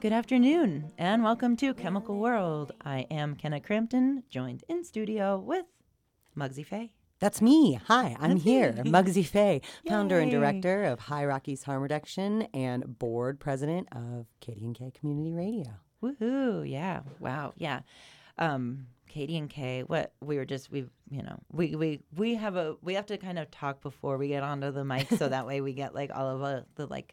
Good afternoon, and welcome to Chemical World. I am Kenna Crampton, joined in studio with Muggsy Faye. That's me. Hi, I'm That's here. me. Muggsy Faye, founder and Yay. director of High Rockies Harm Reduction and board president of KDNK Community Radio. Woohoo! Yeah. Wow. Yeah. Katie and Kay. What we were just we have to kind of talk before we get onto the mic, so that way we get like all of the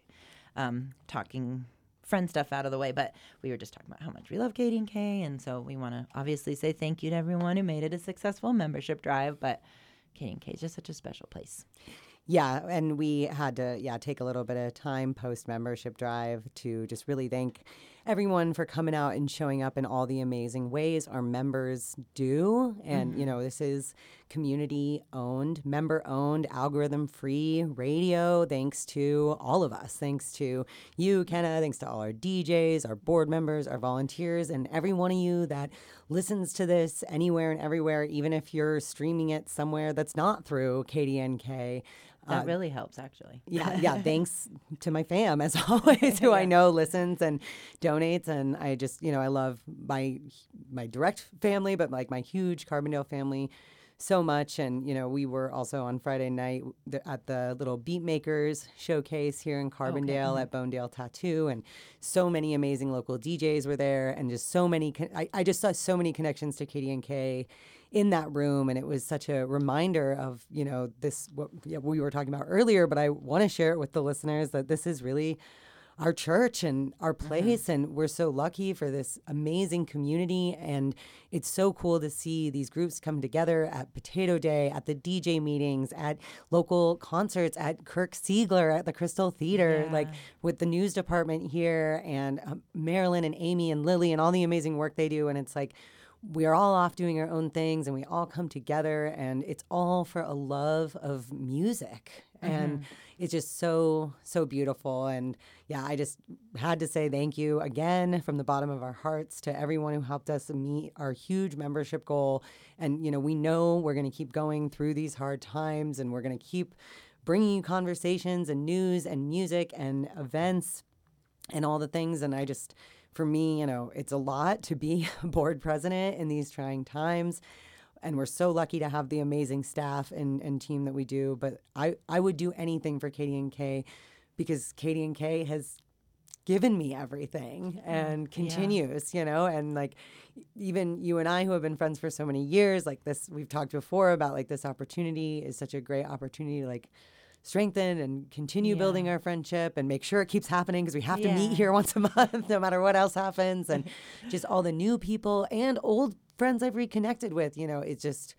talking friend stuff out of the way. But we were just talking about how much we love Katie and Kay, and so we want to obviously say thank you to everyone who made it a successful membership drive. But Katie and Kay is just such a special place. Yeah, and we had to take a little bit of time post membership drive to just really thank everyone for coming out and showing up in all the amazing ways our members do. And this is community owned, member owned, algorithm free radio, thanks to all of us. Thanks to you, Kenna, thanks to all our DJs, our board members, our volunteers, and every one of you that listens to this anywhere and everywhere, even if you're streaming it somewhere that's not through KDNK. That really helps, actually. Yeah. Thanks to my fam, as always, who I know listens and donates. And I just, I love my direct family, but like my huge Carbondale family so much. And, we were also on Friday night at the little Beat Makers showcase here in Carbondale at Bonedale Tattoo. And so many amazing local DJs were there. And just so many, I just saw so many connections to KDNK in that room, and it was such a reminder of what we were talking about earlier, but I want to share it with the listeners that this is really our church and our place, and we're so lucky for this amazing community, and it's so cool to see these groups come together at Potato Day, at the DJ meetings, at local concerts, at Kirk Siegler at the Crystal Theater, like with the news department here, and Marilyn and Amy and Lily and all the amazing work they do, and it's like we are all off doing our own things, and we all come together, and it's all for a love of music. And it's just so, so beautiful. And I just had to say thank you again from the bottom of our hearts to everyone who helped us meet our huge membership goal. And, we know we're going to keep going through these hard times, and we're going to keep bringing you conversations and news and music and events and all the things. And for me, it's a lot to be board president in these trying times. And we're so lucky to have the amazing staff and team that we do. But I would do anything for KDNK because KDNK has given me everything and continues, and like even you and I who have been friends for so many years, like this, we've talked before about like this opportunity is such a great opportunity to like strengthen and continue building our friendship and make sure it keeps happening because we have to meet here once a month no matter what else happens, and just all the new people and old friends I've reconnected with, it's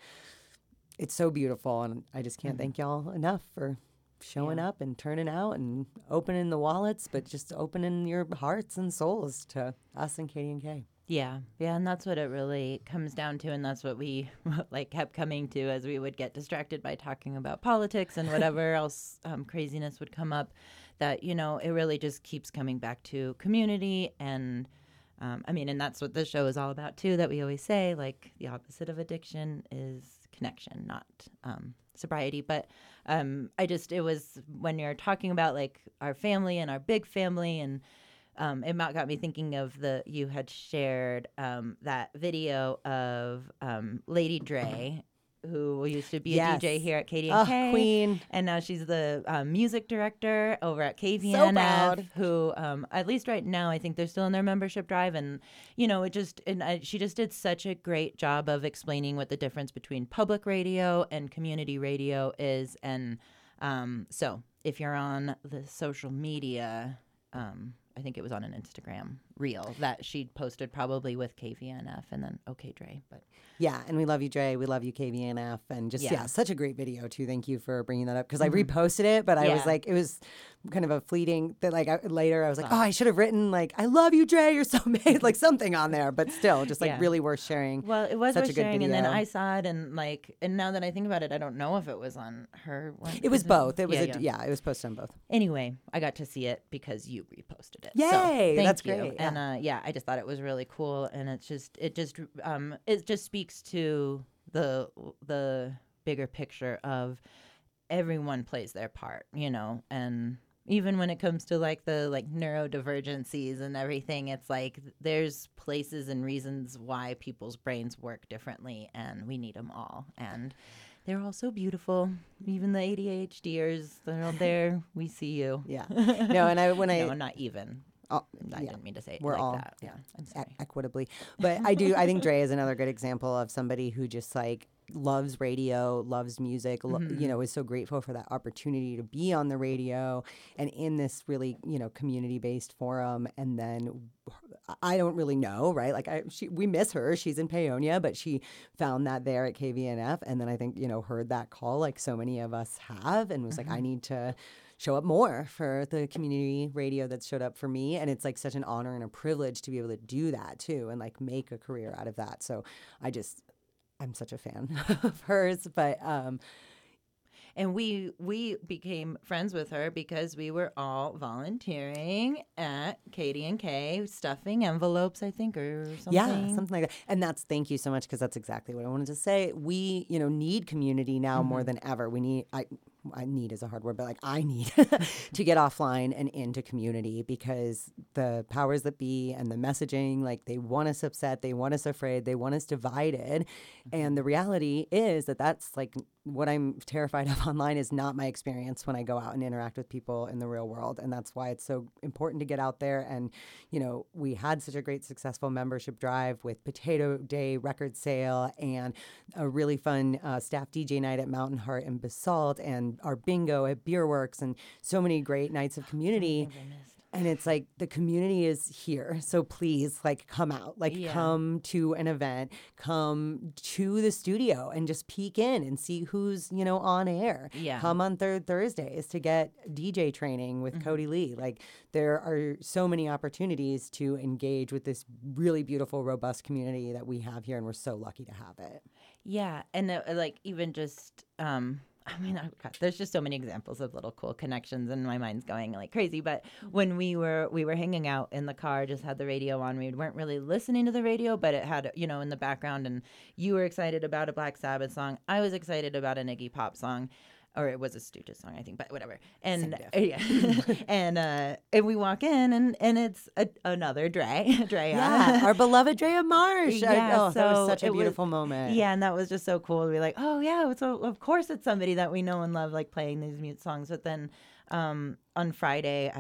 so beautiful, and I just can't thank y'all enough for showing up and turning out and opening the wallets, but just opening your hearts and souls to us and KDNK. Yeah, and that's what it really comes down to, and that's what we kept coming to as we would get distracted by talking about politics and whatever else craziness would come up, that, it really just keeps coming back to community, and and that's what this show is all about too, that we always say, like, the opposite of addiction is connection, not sobriety. But it was when you're talking about like our family and our big family, and it got me thinking of you had shared that video of Lady Dre, who used to be a DJ here at KDNK. Queen. And now she's the music director over at KVNF. So proud. Who, at least right now, I think they're still in their membership drive. And, she just did such a great job of explaining what the difference between public radio and community radio is. And so if you're on the social media, I think it was on an Instagram reel that she posted probably with KVNF and then OK Dre. But yeah, and we love you, Dre. We love you, KVNF. And just, such a great video, too. Thank you for bringing that up. Because I reposted it, but I was like, it was kind of a fleeting, that like later I was like, I should have written like, I love you, Dre. You're so amazing. Like something on there. But still, just like really worth sharing. Well, it was such worth a good sharing. video. And then I saw it and now that I think about it, I don't know if it was on her one. It was both. It was it was posted on both. Anyway, I got to see it because you reposted it. Yay! So, that's you. great. And I just thought it was really cool, and it just speaks to the bigger picture of everyone plays their part, and even when it comes to like the like neurodivergencies and everything, it's like there's places and reasons why people's brains work differently, and we need them all. And they're all so beautiful. Even the ADHDers, they're all there. We see you. Yeah. No, and no, not even. Oh, I yeah. didn't mean to say it We're like all, that. yeah, I'm sorry. equitably. But I think Dre is another good example of somebody who just like loves radio, loves music, you know, is so grateful for that opportunity to be on the radio and in this really, you know, community-based forum. And then I don't really know, right? Like we miss her. She's in Paonia, but she found that there at KVNF. And then I think, you know, heard that call like so many of us have and was like, I need to show up more for the community radio that showed up for me. And it's like such an honor and a privilege to be able to do that too and like make a career out of that. So I'm such a fan of hers, but and we became friends with her because we were all volunteering at KDNK, stuffing envelopes, I think, or something. Yeah, something like that. And thank you so much, because that's exactly what I wanted to say. We, you know, need community now more than ever. We need, I need is a hard word, but like I need to get offline and into community, because the powers that be and the messaging, like they want us upset, they want us afraid, they want us divided. And the reality is that that's like what I'm terrified of online is not my experience when I go out and interact with people in the real world. And that's why it's so important to get out there. And, you know, we had such a great successful membership drive with Potato Day record sale and a really fun staff DJ night at Mountain Heart and Basalt, and our bingo at Beerworks, and so many great nights of community. And it's like the community is here. So please, like, come out, like come to an event, come to the studio and just peek in and see who's, you know, on air. Yeah. Come on Thursdays to get DJ training with Cody Lee. Like, there are so many opportunities to engage with this really beautiful, robust community that we have here. And we're so lucky to have it. Yeah. And like even just, I mean, God, there's just so many examples of little cool connections, and my mind's going like crazy. But when we were hanging out in the car, just had the radio on. We weren't really listening to the radio, but it had, you know, in the background. And you were excited about a Black Sabbath song. I was excited about an Iggy Pop song. Or it was a Stooges song, I think, but whatever. And and we walk in, and it's another Drea. Yeah, our beloved Drea Marsh. Yeah, so that was such a beautiful moment. Yeah, and that was just so cool to be like, oh yeah, so of course it's somebody that we know and love, like playing these mute songs. But then on Friday,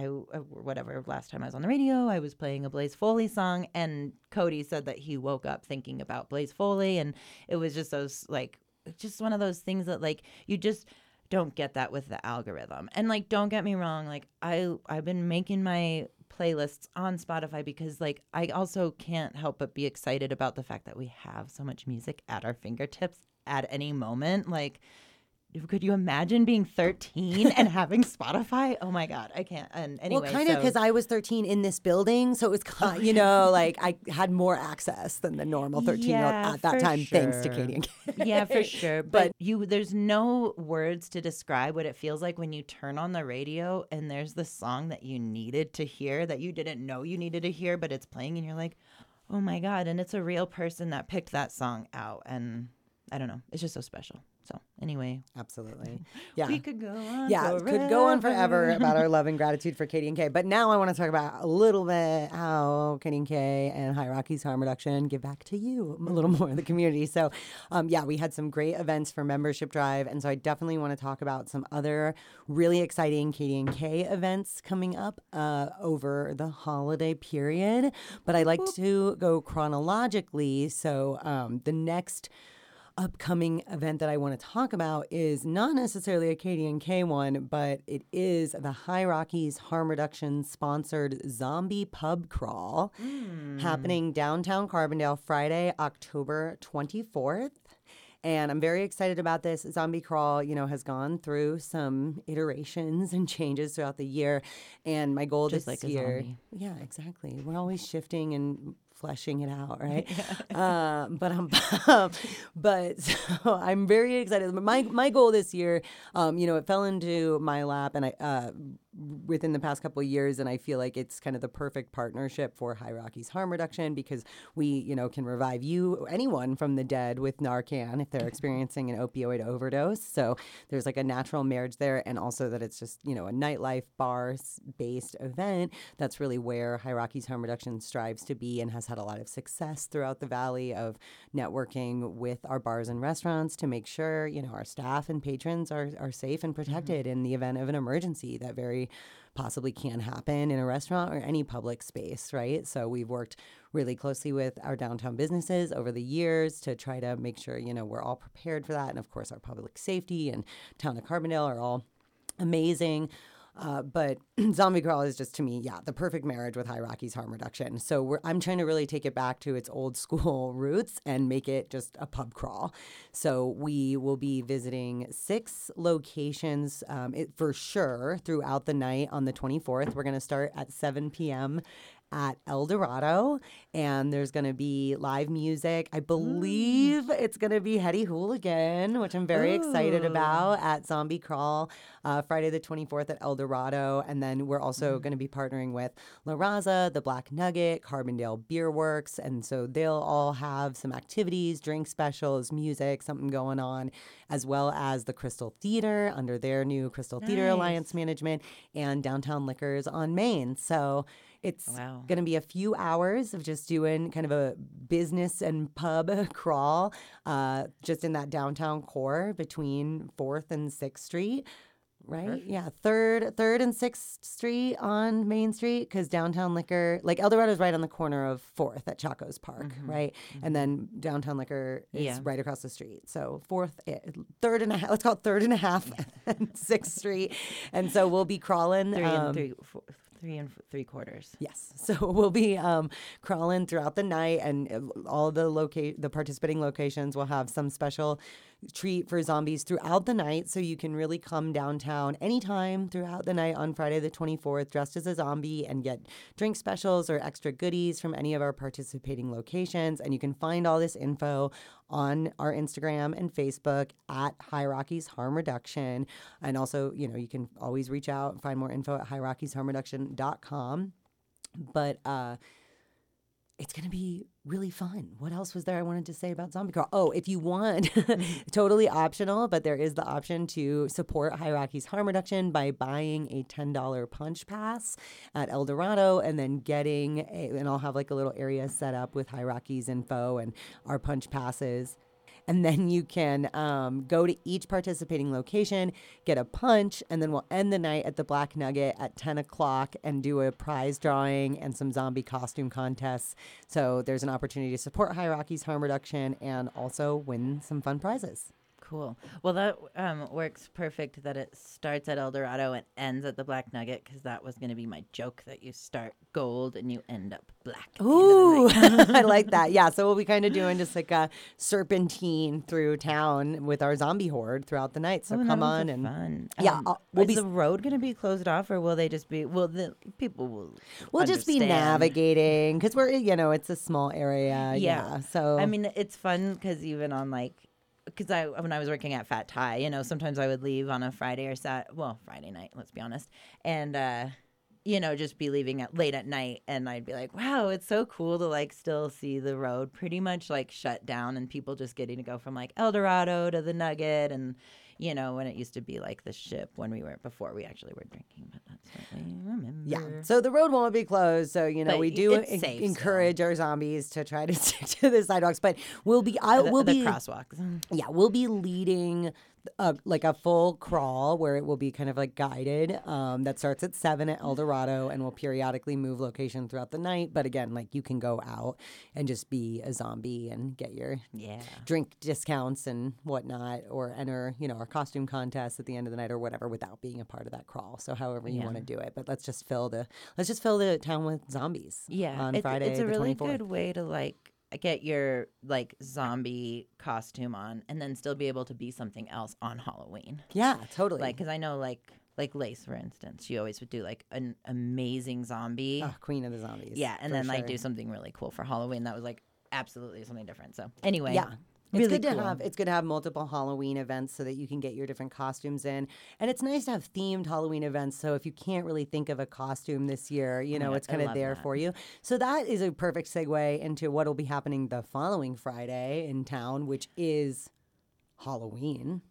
last time I was on the radio, I was playing a Blaze Foley song, and Cody said that he woke up thinking about Blaze Foley, and it was just those like, just one of those things that like you just don't get that with the algorithm. And like, don't get me wrong, like I've been making my playlists on Spotify because like I also can't help but be excited about the fact that we have so much music at our fingertips at any moment. Like, could you imagine being 13 and having Spotify? Oh my God, I can't. And anyway, well, kind of, because I was 13 in this building, so it was kind of, you know, like I had more access than the normal 13-year-old at that time, thanks to Katie and Kay. Yeah, for sure. But there's no words to describe what it feels like when you turn on the radio and there's the song that you needed to hear, that you didn't know you needed to hear, but it's playing and you're like, oh my God. And it's a real person that picked that song out. And I don't know, it's just so special. So anyway, absolutely, yeah, we could go on. Yeah, forever. could go on forever about our love and gratitude for Katie and Kay. But now I want to talk about a little bit how Katie and Kay and High Rockies Harm Reduction give back to you a little more in the community. So, yeah, we had some great events for membership drive, and so I definitely want to talk about some other really exciting Katie and Kay events coming up over the holiday period. But I like to go chronologically. So the next upcoming event that I want to talk about is not necessarily a Katie and Kay one, but it is the High Rockies Harm Reduction sponsored Zombie Pub Crawl happening downtown Carbondale Friday, October 24th. And I'm very excited about this. Zombie Crawl, you know, has gone through some iterations and changes throughout the year. And my goal Just this like year, a zombie. yeah, exactly. We're always shifting and fleshing it out, right? But so I'm very excited. My goal this year, it fell into my lap, and I within the past couple of years, and I feel like it's kind of the perfect partnership for High Rockies Harm Reduction because we, can revive anyone from the dead with Narcan if they're experiencing an opioid overdose. So there's like a natural marriage there, and also that it's just, a nightlife bar-based event. That's really where High Rockies Harm Reduction strives to be and has had a lot of success throughout the valley of networking with our bars and restaurants to make sure, our staff and patrons are safe and protected in the event of an emergency that very possibly can happen in a restaurant or any public space, right? So we've worked really closely with our downtown businesses over the years to try to make sure, we're all prepared for that. And of course, our public safety and Town of Carbondale are all amazing. But Zombie Crawl is just, to me, the perfect marriage with High Rockies Harm Reduction. So I'm trying to really take it back to its old school roots and make it just a pub crawl. So we will be visiting 6 locations for sure throughout the night on the 24th. We're going to start at 7 p.m. at El Dorado, and there's going to be live music. I believe it's going to be Hetty Hooligan, which I'm very excited about, at Zombie Crawl, Friday the 24th at El Dorado. And then we're also going to be partnering with La Raza, the Black Nugget, Carbondale Beer Works. And so they'll all have some activities, drink specials, music, something going on, as well as the Crystal Theater under their new Crystal Theater Alliance management, and Downtown Liquors on Main. So it's going to be a few hours of just doing kind of a business and pub crawl just in that downtown core between 4th and 6th Street. Right? Perfect. Yeah. 3rd and 6th Street on Main Street, because Downtown Liquor, like El Dorado is right on the corner of 4th at Chaco's Park, right? And then Downtown Liquor is right across the street. So 3rd and a half, let's call it 3rd and a half and 6th Street. And so we'll be crawling. 3 3/4. Yes. So we'll be crawling throughout the night, and all the participating locations will have some special treat for zombies throughout the night. So you can really come downtown anytime throughout the night on Friday the 24th dressed as a zombie and get drink specials or extra goodies from any of our participating locations. And you can find all this info on our Instagram and Facebook at High Rockies Harm Reduction. And also, you can always reach out and find more info at highrockieesharmreduction.com. But it's going to be really fun. What else was there I wanted to say about Zombie Crawl? Oh, if you want, totally optional, but there is the option to support High Rockies Harm Reduction by buying a $10 punch pass at El Dorado, and then and I'll have like a little area set up with High Rockies info and our punch passes. And then you can go to each participating location, get a punch, and then we'll end the night at the Black Nugget at 10 o'clock and do a prize drawing and some zombie costume contests. So there's an opportunity to support High Rockies Harm Reduction and also win some fun prizes. Cool. Well, that works perfect that it starts at El Dorado and ends at the Black Nugget, because that was going to be my joke, that you start gold and you end up black. Ooh, I like that. Yeah, so we'll be kind of doing just like a serpentine through town with our zombie horde throughout the night. So come on and fun. Yeah, is the road going to be closed off, or will they just be? Well, the people will. We'll just be navigating, because we're it's a small area. Yeah. So I mean, it's fun because even on because when I was working at Fat Thai, sometimes I would leave on a Friday or Friday night, let's be honest, and just be leaving late at night, and I'd be like, wow, it's so cool to still see the road pretty much shut down, and people just getting to go from El Dorado to the Nugget, and when it used to be the ship before we actually were drinking, but that's what we remember. Yeah. So the road won't be closed. So, we do encourage our zombies to try to stick to the sidewalks, but we'll be crosswalks. Yeah. We'll be leading a full crawl where it will be kind of guided that starts at 7 at El Dorado, and will periodically move location throughout the night. But again, you can go out and just be a zombie and get your drink discounts and whatnot, or enter, our costume contest at the end of the night or whatever, without being a part of that crawl. So however you want to do it, but let's just fill the town with zombies. Yeah. On Friday it's a really 24th. Good way to get your zombie costume on and then still be able to be something else on Halloween. Yeah, totally. Because I know like Lace, for instance. She always would do like an amazing zombie. Oh, Queen of the Zombies. Yeah, and for then like sure. do something really cool for Halloween. That was like absolutely something different. So anyway, Yeah. really It's good cool. to have multiple Halloween events so that you can get your different costumes in. And it's nice to have themed Halloween events, so if you can't really think of a costume this year, you know, God, it's I kind of love there that. for you. So that is a perfect segue into what will be happening the following Friday in town, which is Halloween.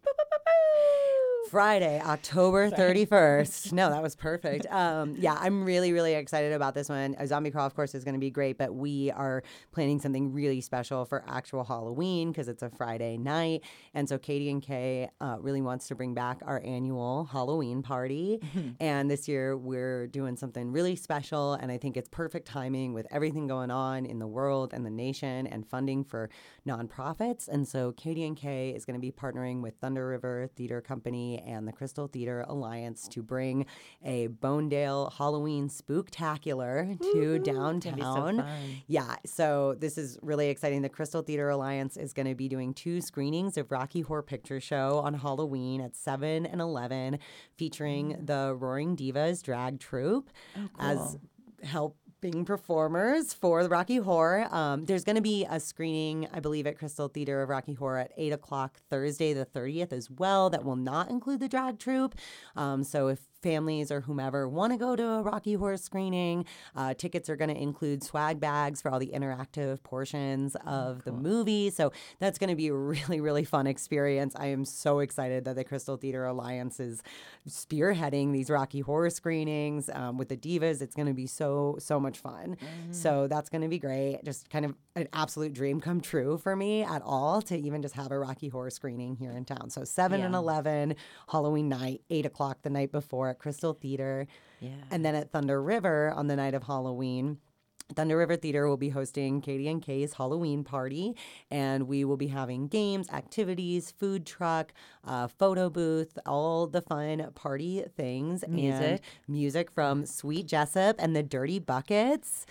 Friday, October 31st. No, that was perfect. Yeah, I'm really, really excited about this one. Zombie Crawl, of course, is going to be great, but we are planning something really special for actual Halloween because it's a Friday night. And so Katie and Kay really wants to bring back our annual Halloween party. And this year we're doing something really special. And I think it's perfect timing with everything going on in the world and the nation and funding for nonprofits. And so Katie and Kay is going to be partnering with Thunder River Theater Company and the Crystal Theater Alliance to bring a Bonedale Halloween spooktacular to downtown. Gonna be so fun. Yeah, so this is really exciting. The Crystal Theater Alliance is going to be doing 2 screenings of Rocky Horror Picture Show on Halloween at 7 and 11, featuring the Roaring Divas drag troupe as helping performers for the Rocky Horror. There's going to be a screening, I believe, at Crystal Theater of Rocky Horror at 8 o'clock Thursday the 30th as well. That will not include the drag troupe. So if families or whomever want to go to a Rocky Horror screening, tickets are going to include swag bags for all the interactive portions of the movie. So that's going to be a really, really fun experience. I am so excited that the Crystal Theater Alliance is spearheading these Rocky Horror screenings with the divas. It's going to be so much fun. So that's going to be great. Just kind of an absolute dream come true for me at all to even just have a Rocky Horror screening here in town. So 7 and 11, Halloween night, 8 o'clock the night before at Crystal Theater. Yeah. And then at Thunder River on the night of Halloween, Thunder River Theater will be hosting Katie and Kay's Halloween party, and we will be having games, activities, food truck, photo booth, all the fun party things. Music. And music from Sweet Jessup and the Dirty Buckets.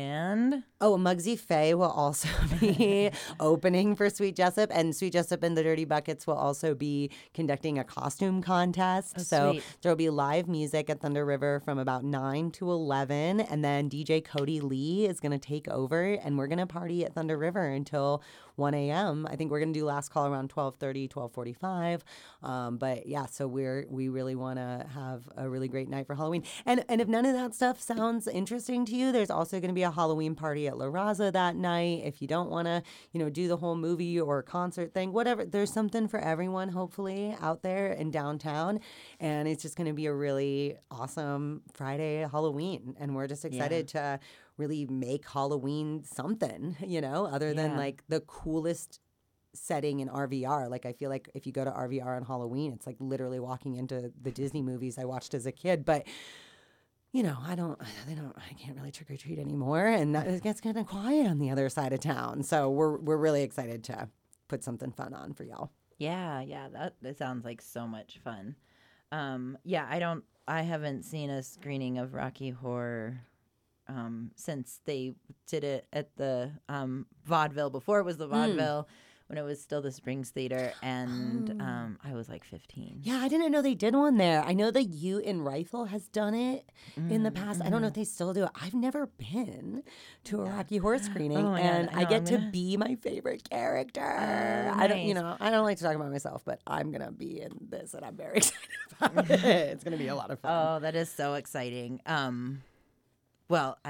And Oh, Muggsy Faye will also be opening for Sweet Jessup, and Sweet Jessup and the Dirty Buckets will also be conducting a costume contest. So sweet. there will be live music at Thunder River from about 9 to 11, and then DJ Cody Lee is going to take over, and we're going to party at Thunder River until 1 a.m. I think we're going to do last call around 12:30, 12:45. But yeah, so we really want to have a really great night for Halloween. And if none of that stuff sounds interesting to you, there's also going to be a Halloween party at La Raza that night. If you don't want to, do the whole movie or concert thing, whatever, there's something for everyone, hopefully, out there in downtown. And it's just going to be a really awesome Friday Halloween. And we're just excited to really make Halloween something, other than like the coolest setting in RVR. Like, I feel like if you go to RVR on Halloween, it's like literally walking into the Disney movies I watched as a kid. But I can't really trick or treat anymore, and it gets kind of quiet on the other side of town. So we're really excited to put something fun on for y'all. yeah, that sounds like so much fun. I haven't seen a screening of Rocky Horror since they did it at the Vaudeville, before it was the Vaudeville, when it was still the Springs Theater, and I was like 15. Yeah, I didn't know they did one there. I know the Ute in Rifle has done it in the past. I don't know if they still do it. I've never been to a Rocky Horror screening, Oh my and God, I I know, get I'm to gonna- be my favorite character. Oh, I don't, nice. I don't like to talk about myself, but I'm gonna be in this, and I'm very excited about it. It's gonna be a lot of fun. Oh, that is so exciting. Well,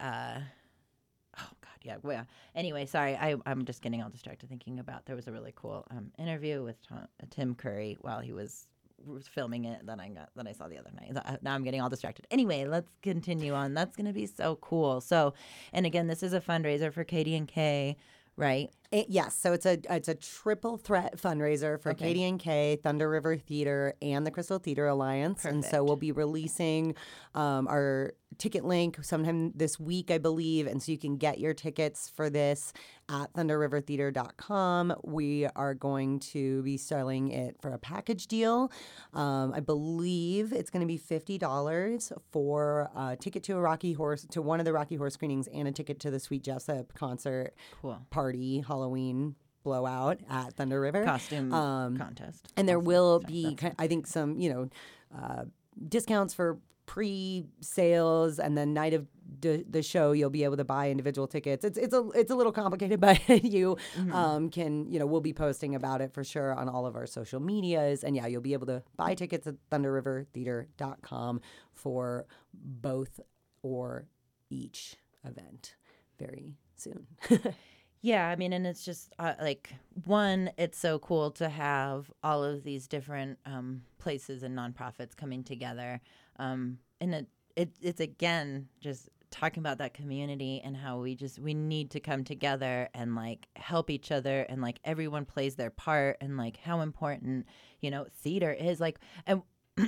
oh God, yeah. Well, anyway, sorry, I'm just getting all distracted thinking about. There was a really cool interview with Tim Curry while he was filming it. Then I saw the other night. Now I'm getting all distracted. Anyway, let's continue on. That's gonna be so cool. So, and again, this is a fundraiser for Katie and Kay, right? Yes, so it's a triple threat fundraiser for Katie and Kay, Thunder River Theater, and the Crystal Theater Alliance. And so we'll be releasing our ticket link sometime this week, I believe. And so you can get your tickets for this at thunderrivertheater.com. We are going to be selling it for a package deal. I believe it's going to be $50 for a ticket to one of the Rocky Horror screenings, and a ticket to the Sweet Jessup concert party, Halloween blowout at Thunder River. Costume contest. And there also. will Sorry, be, that's- I think, some, discounts for pre-sales, and then night of the show you'll be able to buy individual tickets. It's a little complicated, but you can, we'll be posting about it for sure on all of our social medias, and you'll be able to buy tickets at thunderrivertheater.com for both or each event very soon. Yeah, I mean, and it's just one, it's so cool to have all of these different places and nonprofits coming together. And it's again, just talking about that community and how we need to come together and help each other, and everyone plays their part, and how important, theater is, and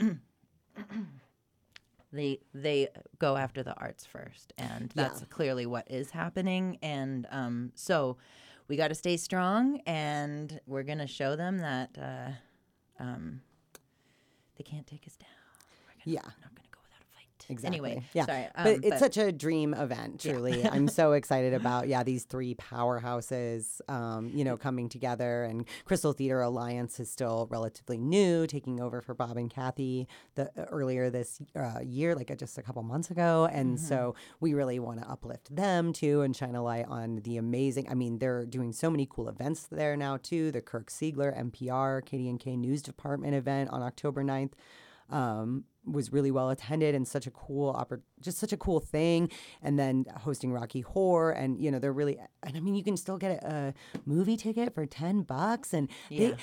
They go after the arts first, and that's clearly what is happening. And so we got to stay strong, and we're going to show them that they can't take us down. We're not going to go without a fight. Exactly. Anyway, yeah. Sorry. But it's such a dream event, truly. I'm so excited about, these three powerhouses, coming together. And Crystal Theater Alliance is still relatively new, taking over for Bob and Kathy earlier this year, just a couple months ago. And so we really want to uplift them, too, and shine a light on the amazing, they're doing so many cool events there now, too. The Kirk Siegler NPR KDNK News Department event on October 9th. Was really well attended, and such a cool just such a cool thing. And then hosting Rocky Horror, and they're really, and you can still get a movie ticket for $10, and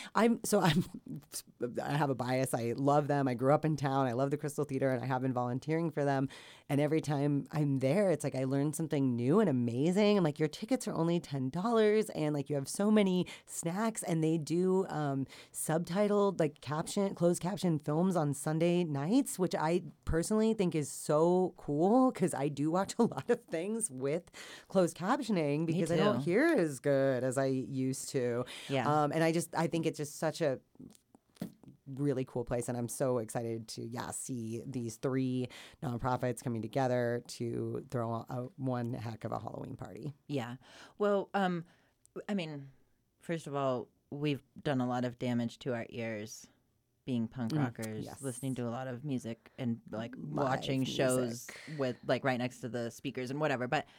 I have a bias. I love them. I grew up in town. I love the Crystal Theater, and I have been volunteering for them. And every time I'm there, it's I learned something new and amazing. I'm your tickets are only $10, and you have so many snacks, and they do subtitled closed caption films on Sunday nights, which I personally think is so cool, because I do watch a lot of things with closed captioning because I don't hear as good as I used to. Yeah. And I think it's just such a really cool place, and I'm so excited to see these three nonprofits coming together to throw one heck of a Halloween party. Yeah. Well, first of all, we've done a lot of damage to our ears being punk rockers, listening to a lot of music, and watching shows with right next to the speakers and whatever. But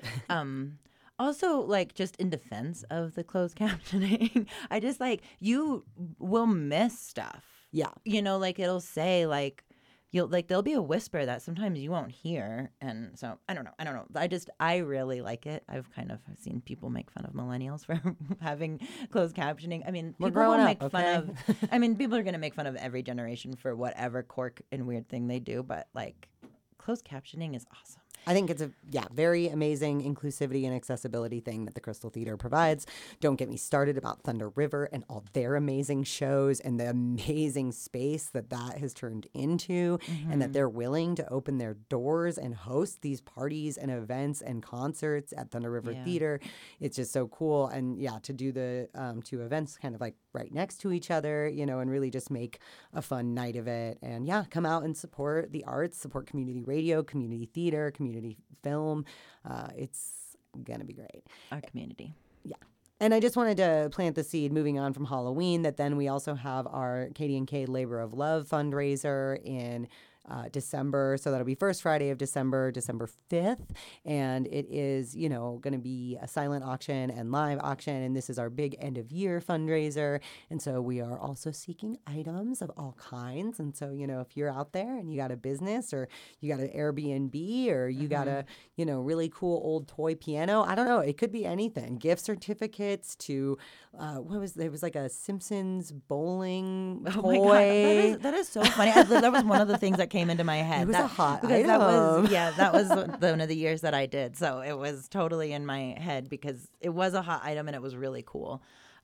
also, just in defense of the closed captioning, I just you will miss stuff. Yeah. It'll say there'll be a whisper that sometimes you won't hear. And so I don't know. I really like it. I've kind of seen people make fun of millennials for having closed captioning. People will make fun of, people are going to make fun of every generation for whatever quirk and weird thing they do. But closed captioning is awesome. I think it's a very amazing inclusivity and accessibility thing that the Crystal Theater provides. Don't get me started about Thunder River and all their amazing shows and the amazing space that has turned into, and that they're willing to open their doors and host these parties and events and concerts at Thunder River Theater. It's just so cool. And to do the two events kind of right next to each other, and really just make a fun night of it. And come out and support the arts, support community radio, community theater, community film. It's gonna be great. Our community. Yeah. And I just wanted to plant the seed, moving on from Halloween, that then we also have our KDNK Labor of Love fundraiser in December. So that'll be first Friday of December 5th. And it is, going to be a silent auction and live auction. And this is our big end of year fundraiser. And so we are also seeking items of all kinds. And so, if you're out there and you got a business, or you got an Airbnb, or you got a, really cool old toy piano, I don't know, it could be anything. Gift certificates to, there was a Simpsons bowling toy. Oh my God. That is so funny. That was one of the things that came into my head. It was a hot item. That was one of the years that I did. So it was totally in my head because it was a hot item and it was really cool.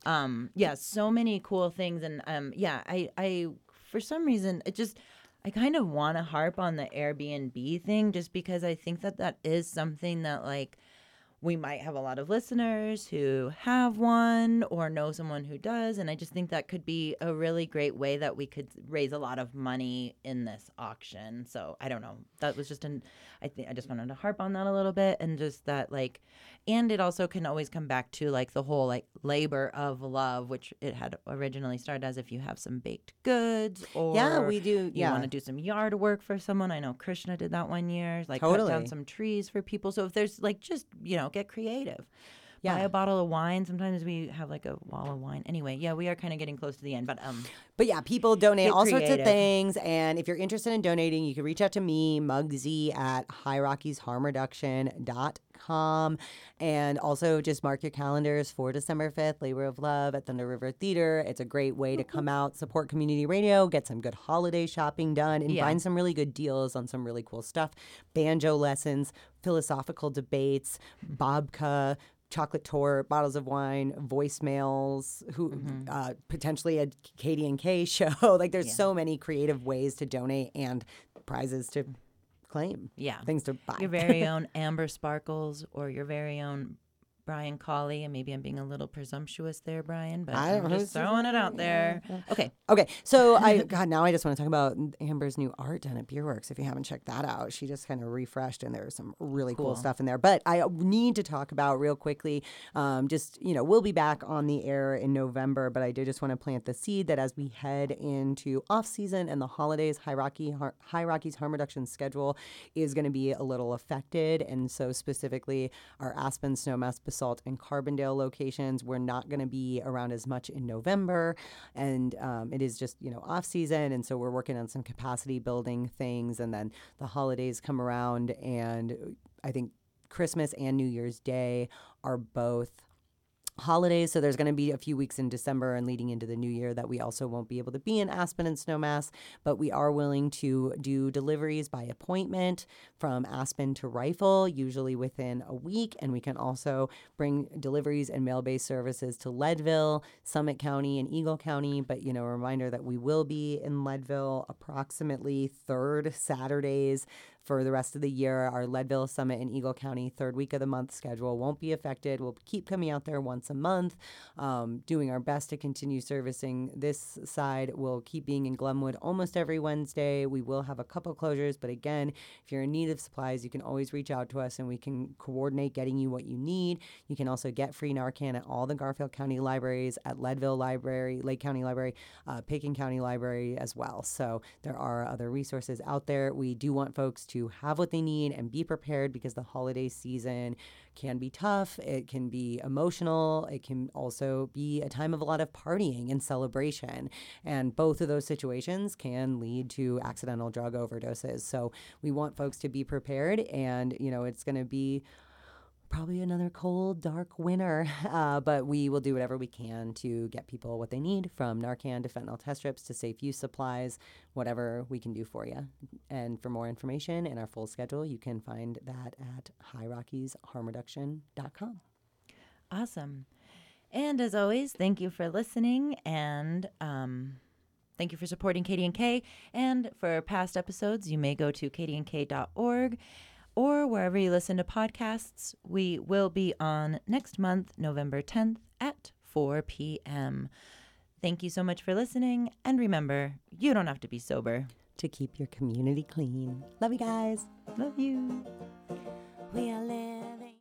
So many cool things. And I for some reason, I kind of want to harp on the Airbnb thing, just because I think that is something that we might have a lot of listeners who have one or know someone who does. And I just think that could be a really great way that we could raise a lot of money in this auction. So I don't know. That was just I think I just wanted to harp on that a little bit, and just that, like, and it also can always come back to like the whole like labor of love, which it had originally started as if you have some baked goods or we do. you want to do some yard work for someone. I know Krishna did that one year, like cut Totally. down some trees for people. So if there's like just, get creative. Yeah. Buy a bottle of wine. Sometimes we have like a wall of wine. Anyway, yeah, we are kind of getting close to the end, But yeah, people donate Get all sorts of creative. things. And if you're interested in donating, you can reach out to me, Muggsy, at HighRockiesHarmReduction.com. And also just mark your calendars for December 5th, Labor of Love at Thunder River Theater. It's a great way to come out, support community radio, get some good holiday shopping done, and find some really good deals on some really cool stuff. Banjo lessons, philosophical debates, babka, chocolate torte, bottles of wine, voicemails, potentially a Katie and Kay show. Like there's so many creative ways to donate and prizes to claim. yeah, Things to buy. your very own Amber Sparkles or your very own Brian Colley. And maybe I'm being a little presumptuous there, Brian, but I'm just throwing it out there. Okay. Okay, so now I just want to talk about Amber's new art done at Beerworks. If you haven't checked that out, she just kind of refreshed, and there's some really cool stuff in there. But I need to talk about real quickly, we'll be back on the air in November, but I did just want to plant the seed that as we head into off season and the holidays, High Rockies Harm Reduction schedule is going to be a little affected, and so specifically our Aspen, Snowmass, Basalt, and Carbondale locations, we're not going to be around as much in November, and it is just off season, and so we're working on some capacity building things, and then the holidays come around, and I think Christmas and New Year's Day are both holidays, so there's going to be a few weeks in December and leading into the new year that we also won't be able to be in Aspen and Snowmass, but we are willing to do deliveries by appointment from Aspen to Rifle, usually within a week, and we can also bring deliveries and mail-based services to Leadville, Summit County, and Eagle County, but a reminder that we will be in Leadville approximately third Saturdays for the rest of the year. Our Leadville, Summit, and Eagle County third week of the month schedule won't be affected. We'll keep coming out there once a month, doing our best to continue servicing this side. We'll keep being in Glenwood almost every Wednesday. We will have a couple closures, but again, if you're in need of supplies, you can always reach out to us and we can coordinate getting you what you need. You can also get free Narcan at all the Garfield County libraries, at Leadville Library, Lake County Library, Pitkin County Library as well. So there are other resources out there. We do want folks to have what they need and be prepared, because the holiday season can be tough. It can be emotional. It can also be a time of a lot of partying and celebration. And both of those situations can lead to accidental drug overdoses. So we want folks to be prepared, and, it's going to be probably another cold, dark winter, but we will do whatever we can to get people what they need, from Narcan to fentanyl test strips to safe use supplies, whatever we can do for you. And for more information and our full schedule, you can find that at HighRockiesHarmReduction.com. Awesome. And as always, thank you for listening, and thank you for supporting Katie and Kay. And for past episodes, you may go to katieandkay.org or wherever you listen to podcasts. We will be on next month, November 10th at 4 p.m. Thank you so much for listening. And remember, you don't have to be sober to keep your community clean. Love you guys. Love you. We are living.